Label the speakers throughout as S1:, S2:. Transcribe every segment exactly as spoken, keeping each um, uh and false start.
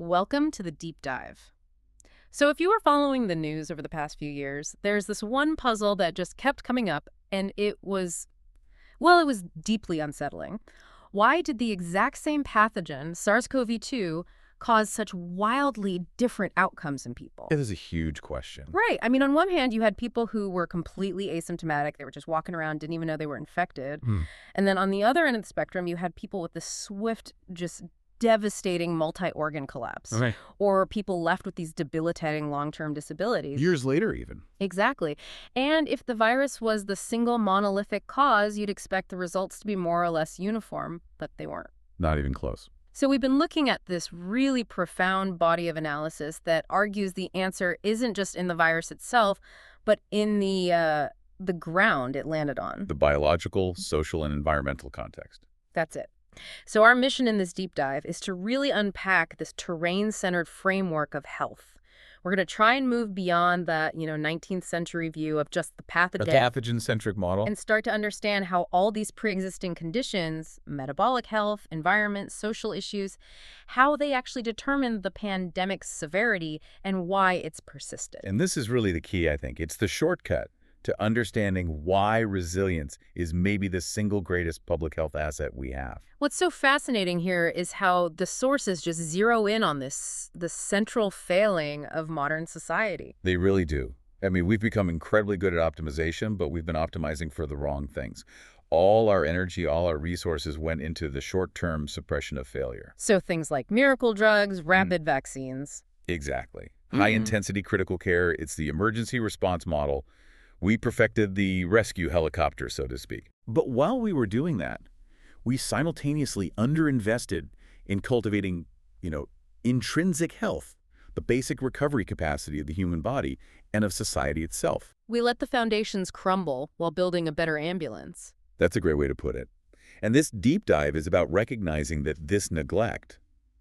S1: Welcome to the deep dive. So, if you were following the news over the past few years, there's this one puzzle that just kept coming up, and it was, well, it was deeply unsettling. Why did the exact same pathogen, SARS CoV two, cause such wildly different outcomes in people?
S2: It is a huge question.
S1: Right. I mean, on one hand, you had people who were completely asymptomatic. They were just walking around, didn't even know they were infected.
S2: Hmm.
S1: And then on the other end of the spectrum, you had people with this swift, just devastating multi-organ collapse.
S2: Okay.
S1: Or people left with these debilitating long-term disabilities.
S2: Years later, even.
S1: Exactly. And if the virus was the single monolithic cause, you'd expect the results to be more or less uniform, but they weren't.
S2: Not even close.
S1: So we've been looking at this really profound body of analysis that argues the answer isn't just in the virus itself, but in the uh, the ground it landed on.
S2: The biological, social, and environmental context.
S1: That's it. So our mission in this deep dive is to really unpack this terrain-centered framework of health. We're going to try and move beyond the, you know, nineteenth century view of just the
S2: A
S1: pathogen
S2: pathogen-centric model.
S1: and start to understand how all these pre-existing conditions, metabolic health, environment, social issues, how they actually determine the pandemic's severity and why it's persisted.
S2: And this is really the key, I think. It's the shortcut to understanding why resilience is maybe the single greatest public health asset we have.
S1: What's so fascinating here is how the sources just zero in on this, the central failing of modern society.
S2: They really do. I mean, we've become incredibly good at optimization, but we've been optimizing for the wrong things. All our energy, all our resources went into the short-term suppression of failure.
S1: So things like miracle drugs, rapid vaccines.
S2: Exactly.
S1: Mhm.
S2: High-intensity critical care, it's the emergency response model. We perfected the rescue helicopter, so to speak. But while we were doing that, we simultaneously underinvested in cultivating, you know, intrinsic health, the basic recovery capacity of the human body and of society itself.
S1: We let the foundations crumble while building a better ambulance.
S2: That's a great way to put it. And this deep dive is about recognizing that this neglect,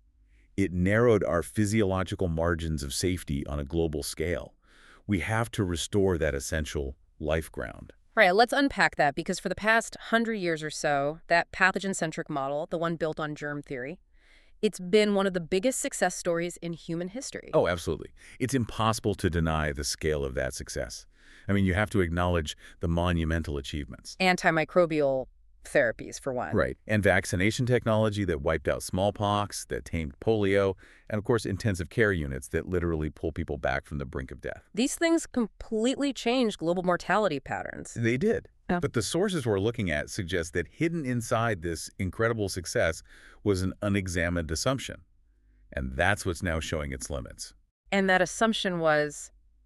S2: it narrowed our physiological margins of safety on a global scale. We have to restore that essential life ground.
S1: Right, let's unpack that because for the past hundred years or so, that pathogen-centric model, the one built on germ theory, it's been one of the biggest success stories in human history.
S2: Oh, absolutely. It's impossible to deny the scale of that success. I mean, you have to acknowledge the monumental achievements.
S1: Antimicrobial therapies, for one.
S2: Right. And vaccination technology that wiped out smallpox, that tamed polio, and of course, intensive care units that literally pull people back from the brink of death.
S1: These things completely changed global mortality patterns.
S2: They did.
S1: Yeah.
S2: But the sources we're looking at suggest that hidden inside this incredible success was an unexamined assumption. And that's what's now showing its limits.
S1: And that assumption was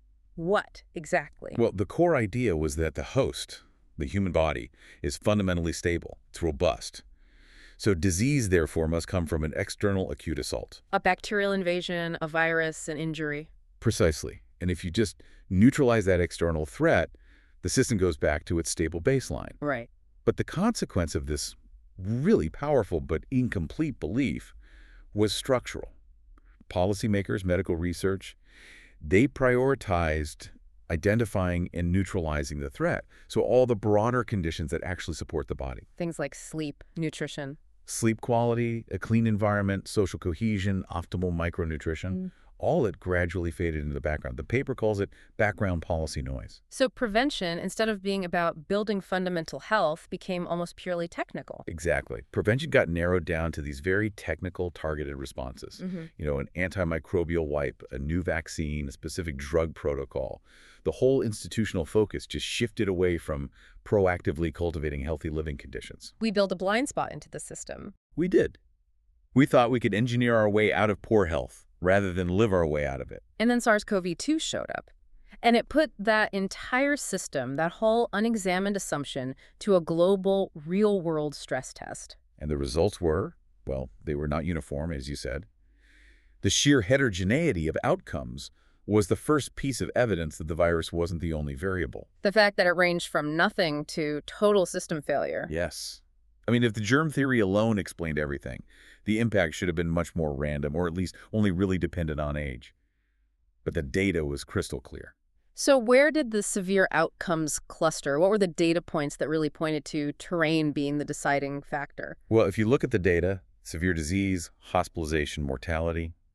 S1: what exactly?
S2: Well, the core idea was that the host, the human body, is fundamentally stable. It's robust. So disease, therefore, must come from an external acute assault.
S1: A bacterial invasion, a virus, an injury.
S2: Precisely. And if you just neutralize that external threat, the system goes back to its stable baseline.
S1: Right.
S2: But the consequence of this really powerful but incomplete belief was structural. Policymakers, medical research, they prioritized identifying and neutralizing the threat. So all the broader conditions that actually support the body.
S1: Things like sleep, nutrition.
S2: Sleep quality, a clean environment, social cohesion, optimal micronutrition,
S1: Mm.
S2: all it gradually faded into the background. The paper calls it background policy noise.
S1: So prevention, instead of being about building fundamental health, became almost purely technical.
S2: Exactly. Prevention got narrowed down to these very technical, targeted responses.
S1: Mhm.
S2: You know, an antimicrobial wipe, a new vaccine, a specific drug protocol. The whole institutional focus just shifted away from proactively cultivating healthy living conditions.
S1: We build a blind spot into the system.
S2: We did. We thought we could engineer our way out of poor health rather than live our way out of it.
S1: And then SARS CoV two showed up. And it put that entire system, that whole unexamined assumption, to a global, real-world stress test.
S2: And the results were, well, they were not uniform, as you said. The sheer heterogeneity of outcomes was the first piece of evidence that the virus wasn't the only variable.
S1: The fact that it ranged from nothing to total system failure.
S2: Yes. I mean, if the germ theory alone explained everything, the impact should have been much more random, or at least only really dependent on age. But the data was crystal clear.
S1: So where did the severe outcomes cluster? What were the data points that really pointed to terrain being the deciding factor?
S2: Well, if you look at the data, severe disease, hospitalization, mortality,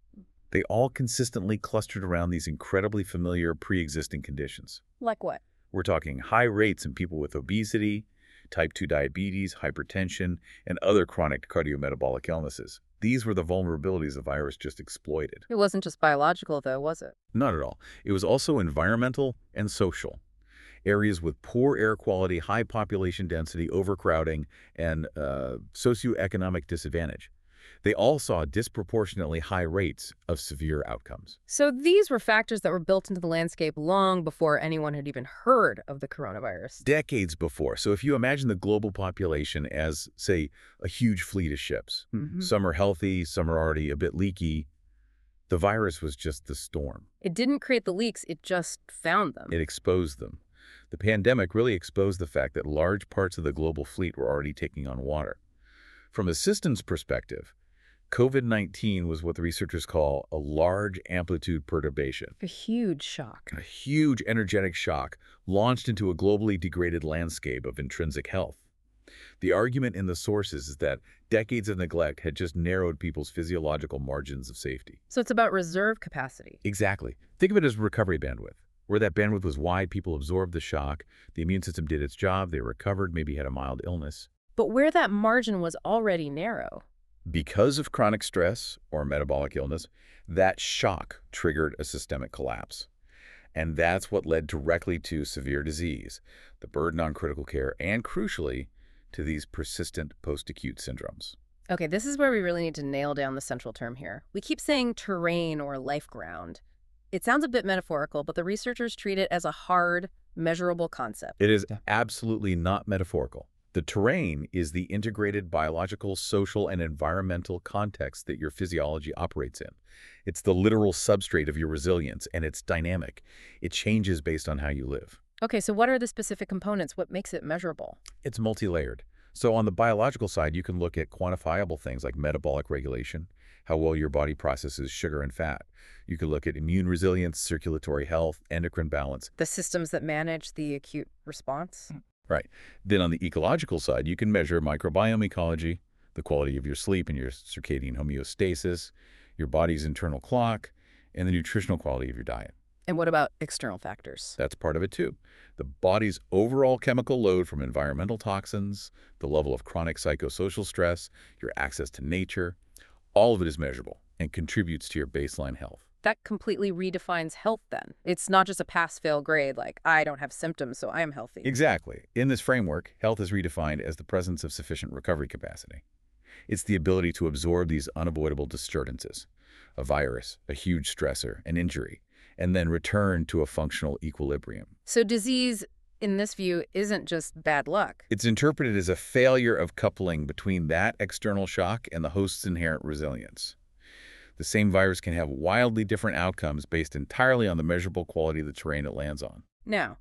S2: They all consistently clustered around these incredibly familiar pre-existing conditions.
S1: Like what?
S2: We're talking high rates in people with obesity, type two diabetes, hypertension, and other chronic cardiometabolic illnesses. These were the vulnerabilities the virus just exploited.
S1: It wasn't just biological, though, was it?
S2: Not at all. It was also environmental and social. Areas with poor air quality, high population density, overcrowding, and uh, socioeconomic disadvantage. They all saw disproportionately high rates of severe outcomes.
S1: So these were factors that were built into the landscape long before anyone had even heard of the coronavirus.
S2: Decades before. So if you imagine the global population as, say, a huge fleet of ships.
S1: Mm-hmm.
S2: Some are healthy, some are already a bit leaky. The virus was just the storm.
S1: It didn't create the leaks, it just found them.
S2: It exposed them. The pandemic really exposed the fact that large parts of the global fleet were already taking on water. From a systems perspective, COVID nineteen was what the researchers call a large amplitude perturbation.
S1: A huge shock.
S2: A huge energetic shock launched into a globally degraded landscape of intrinsic health. The argument in the sources is that decades of neglect had just narrowed people's physiological margins of safety.
S1: So it's about reserve capacity.
S2: Exactly. Think of it as recovery bandwidth. Where that bandwidth was wide, people absorbed the shock, the immune system did its job, they recovered, maybe had a mild illness.
S1: But where that margin was already narrow.
S2: Because of chronic stress or metabolic illness, that shock triggered a systemic collapse. And that's what led directly to severe disease, the burden on critical care, and crucially, to these persistent post-acute syndromes.
S1: Okay, this is where we really need to nail down the central term here. We keep saying terrain or life ground. It sounds a bit metaphorical, but the researchers treat it as a hard, measurable concept.
S2: It is absolutely not metaphorical. The terrain is the integrated biological, social, and environmental context that your physiology operates in. It's the literal substrate of your resilience, and it's dynamic. It changes based on how you live.
S1: Okay, so what are the specific components? What makes it measurable?
S2: It's multi-layered. So on the biological side, you can look at quantifiable things like metabolic regulation, how well your body processes sugar and fat. You can look at immune resilience, circulatory health, endocrine balance.
S1: The systems that manage the acute response?
S2: Right. Then on the ecological side, you can measure microbiome ecology, the quality of your sleep and your circadian homeostasis, your body's internal clock, and the nutritional quality of your diet.
S1: And what about external factors?
S2: That's part of it too. The body's overall chemical load from environmental toxins, the level of chronic psychosocial stress, your access to nature, all of it is measurable and contributes to your baseline health.
S1: That completely redefines health then. It's not just a pass-fail grade like, I don't have symptoms, so I am healthy.
S2: Exactly. In this framework, health is redefined as the presence of sufficient recovery capacity. It's the ability to absorb these unavoidable disturbances, a virus, a huge stressor, an injury, and then return to a functional equilibrium.
S1: So disease, in this view, isn't just bad luck.
S2: It's interpreted as a failure of coupling between that external shock and the host's inherent resilience. The same virus can have wildly different outcomes based entirely on the measurable quality of the terrain it lands on.
S1: Now,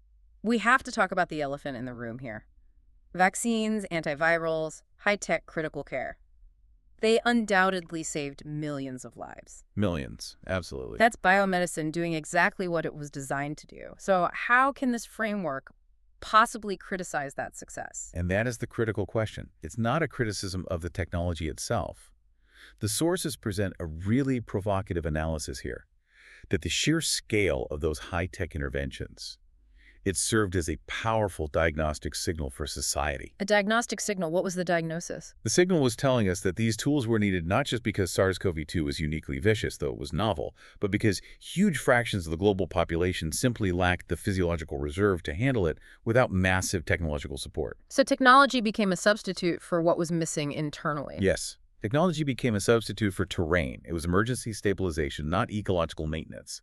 S1: we have to talk about the elephant in the room here. Vaccines, antivirals, high-tech critical care. They undoubtedly saved millions of lives.
S2: Millions, absolutely.
S1: That's biomedicine doing exactly what it was designed to do. So how can this framework possibly criticize that success?
S2: And that is the critical question. It's not a criticism of the technology itself. The sources present a really provocative analysis here, that the sheer scale of those high-tech interventions, it served as a powerful diagnostic signal for society.
S1: A diagnostic signal? What was the diagnosis?
S2: The signal was telling us that these tools were needed not just because SARS CoV two was uniquely vicious, though it was novel, but because huge fractions of the global population simply lacked the physiological reserve to handle it without massive technological support.
S1: So technology became a substitute for what was missing internally.
S2: Yes. Technology became a substitute for terrain. It was emergency stabilization, not ecological maintenance.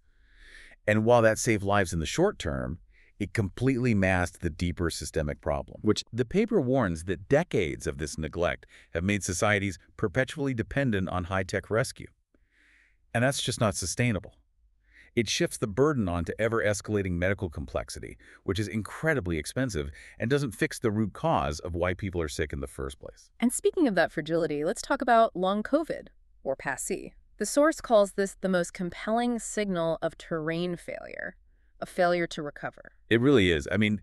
S2: And while that saved lives in the short term, it completely masked the deeper systemic problem, which the paper warns that decades of this neglect have made societies perpetually dependent on high-tech rescue. And that's just not sustainable. It shifts the burden onto ever-escalating medical complexity, which is incredibly expensive and doesn't fix the root cause of why people are sick in the first place.
S1: And speaking of that fragility, let's talk about long COVID, or PASC. The source calls this the most compelling signal of terrain failure, a failure to recover.
S2: It really is. I mean,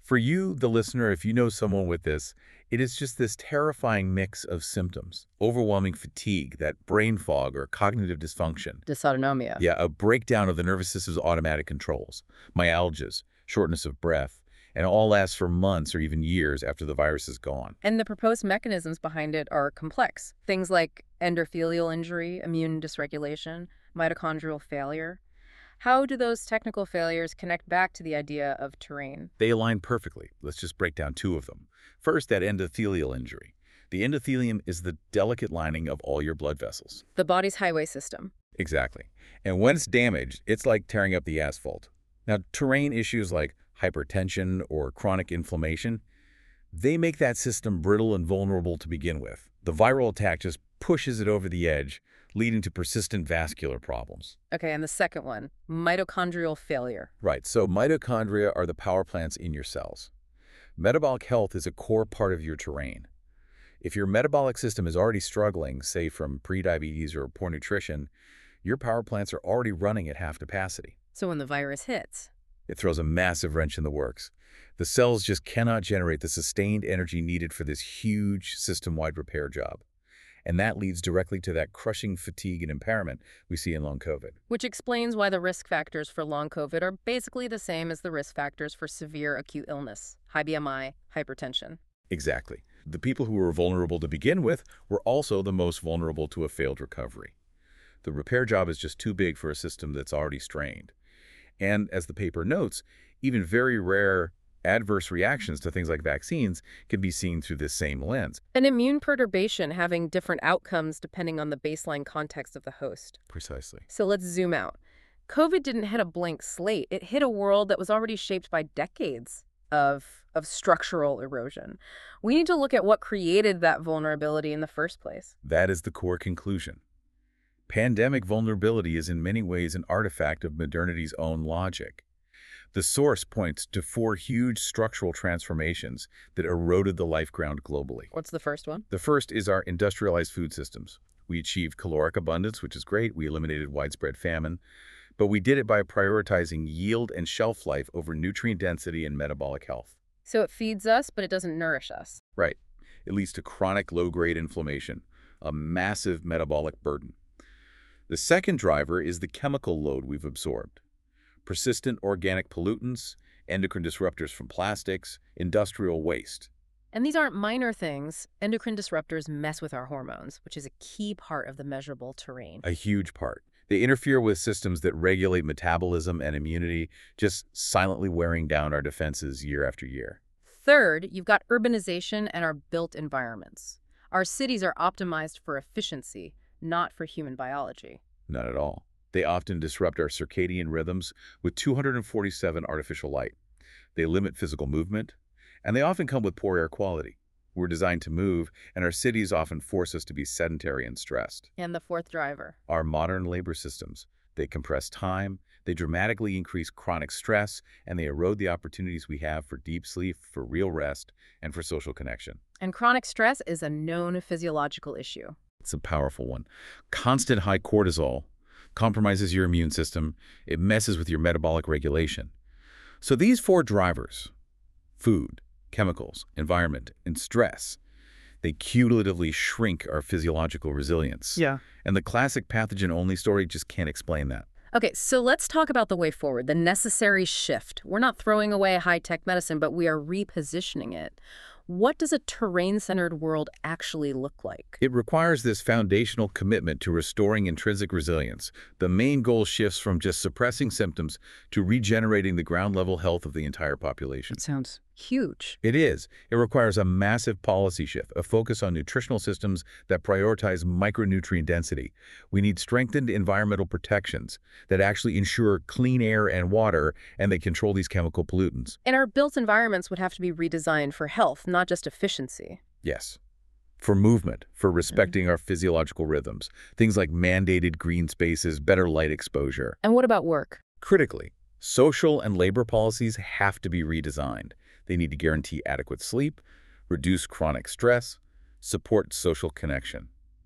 S2: For you, the listener, if you know someone with this, it is just this terrifying mix of symptoms. Overwhelming fatigue, that brain fog or cognitive dysfunction.
S1: Dysautonomia.
S2: Yeah, a breakdown of the nervous system's automatic controls. Myalgias, shortness of breath, and all lasts for months or even years after the virus is gone.
S1: And the proposed mechanisms behind it are complex. Things like endothelial injury, immune dysregulation, mitochondrial failure. How do those technical failures connect back to the idea of terrain?
S2: They align perfectly. Let's just break down two of them. First, that endothelial injury. The endothelium is the delicate lining of all your blood vessels.
S1: The body's highway system.
S2: Exactly. And when it's damaged, it's like tearing up the asphalt. Now, terrain issues like hypertension or chronic inflammation, they make that system brittle and vulnerable to begin with. The viral attack just pushes it over the edge, leading to persistent vascular problems.
S1: Okay, and the second one, mitochondrial failure.
S2: Right, so mitochondria are the power plants in your cells. Metabolic health is a core part of your terrain. If your metabolic system is already struggling, say from prediabetes or poor nutrition, your power plants are already running at half capacity.
S1: So when the virus hits,
S2: it throws a massive wrench in the works. The cells just cannot generate the sustained energy needed for this huge system-wide repair job. And that leads directly to that crushing fatigue and impairment we see in long COVID.
S1: Which explains why the risk factors for long COVID are basically the same as the risk factors for severe acute illness, high B M I, hypertension.
S2: Exactly. The people who were vulnerable to begin with were also the most vulnerable to a failed recovery. The repair job is just too big for a system that's already strained. And as the paper notes, even very rare adverse reactions to things like vaccines can be seen through this same lens.
S1: An immune perturbation having different outcomes depending on the baseline context of the host.
S2: Precisely.
S1: So let's zoom out. COVID didn't hit a blank slate. It hit a world that was already shaped by decades of, of structural erosion. We need to look at what created that vulnerability in the first place.
S2: That is the core conclusion. Pandemic vulnerability is in many ways an artifact of modernity's own logic. The source points to four huge structural transformations that eroded the life ground globally.
S1: What's the first one?
S2: The first is our industrialized food systems. We achieved caloric abundance, which is great. We eliminated widespread famine. But we did it by prioritizing yield and shelf life over nutrient density and metabolic health.
S1: So it feeds us, but it doesn't nourish us.
S2: Right. It leads to chronic low-grade inflammation, a massive metabolic burden. The second driver is the chemical load we've absorbed. Persistent organic pollutants, endocrine disruptors from plastics, industrial waste.
S1: And these aren't minor things. Endocrine disruptors mess with our hormones, which is a key part of the measurable terrain.
S2: A huge part. They interfere with systems that regulate metabolism and immunity, just silently wearing down our defenses year after year.
S1: Third, you've got urbanization and our built environments. Our cities are optimized for efficiency, not for human biology.
S2: Not at all. They often disrupt our circadian rhythms with two hundred forty-seven artificial light. They limit physical movement, and they often come with poor air quality. We're designed to move, and our cities often force us to be sedentary and stressed.
S1: And the fourth driver?
S2: Our modern labor systems. They compress time, they dramatically increase chronic stress, and they erode the opportunities we have for deep sleep, for real rest, and for social connection.
S1: And chronic stress is a known physiological issue.
S2: It's a powerful one. Constant high cortisol compromises your immune system. It messes with your metabolic regulation. So these four drivers, food, chemicals, environment, and stress, they cumulatively shrink our physiological resilience.
S1: Yeah.
S2: And the classic pathogen-only story just can't explain that.
S1: Okay, so let's talk about the way forward, the necessary shift. We're not throwing away high-tech medicine, but we are repositioning it. What does a terrain-centered world actually look like?
S2: It requires this foundational commitment to restoring intrinsic resilience. The main goal shifts from just suppressing symptoms to regenerating the ground-level health of the entire population.
S1: It sounds huge.
S2: It is. It requires a massive policy shift, a focus on nutritional systems that prioritize micronutrient density. We need strengthened environmental protections that actually ensure clean air and water, and they control these chemical pollutants.
S1: And our built environments would have to be redesigned for health, not just efficiency.
S2: Yes. For movement, for respecting mm-hmm. our physiological rhythms. Things like mandated green spaces, better light exposure.
S1: And what about work?
S2: Critically, social and labor policies have to be redesigned. They need to guarantee adequate sleep, reduce chronic stress, support social connection.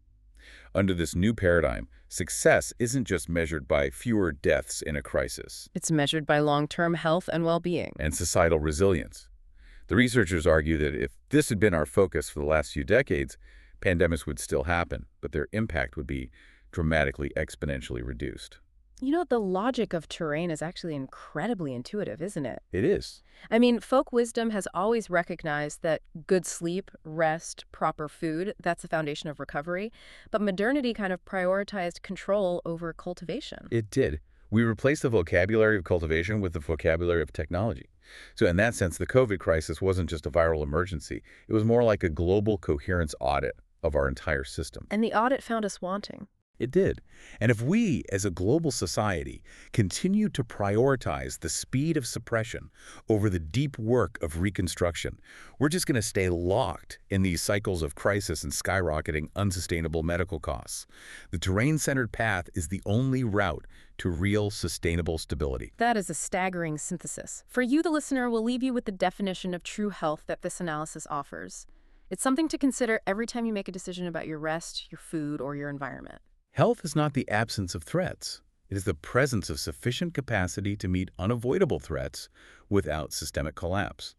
S2: Under this new paradigm, success isn't just measured by fewer deaths in a crisis.
S1: It's measured by long-term health and well-being.
S2: And societal resilience. The researchers argue that if this had been our focus for the last few decades, pandemics would still happen, but their impact would be dramatically exponentially reduced.
S1: You know, the logic of terrain is actually incredibly intuitive, isn't it?
S2: It is.
S1: I mean, folk wisdom has always recognized that good sleep, rest, proper food, that's the foundation of recovery. But modernity kind of prioritized control over cultivation.
S2: It did. We replaced the vocabulary of cultivation with the vocabulary of technology. So in that sense, the COVID crisis wasn't just a viral emergency. It was more like a global coherence audit of our entire system.
S1: And the audit found us wanting.
S2: It did. And if we, as a global society, continue to prioritize the speed of suppression over the deep work of reconstruction, we're just going to stay locked in these cycles of crisis and skyrocketing unsustainable medical costs. The terrain-centered path is the only route to real sustainable stability.
S1: That is a staggering synthesis. For you, the listener, we'll leave you with the definition of true health that this analysis offers. It's something to consider every time you make a decision about your rest, your food, or your environment.
S2: Health is not the absence of threats. It is the presence of sufficient capacity to meet unavoidable threats without systemic collapse.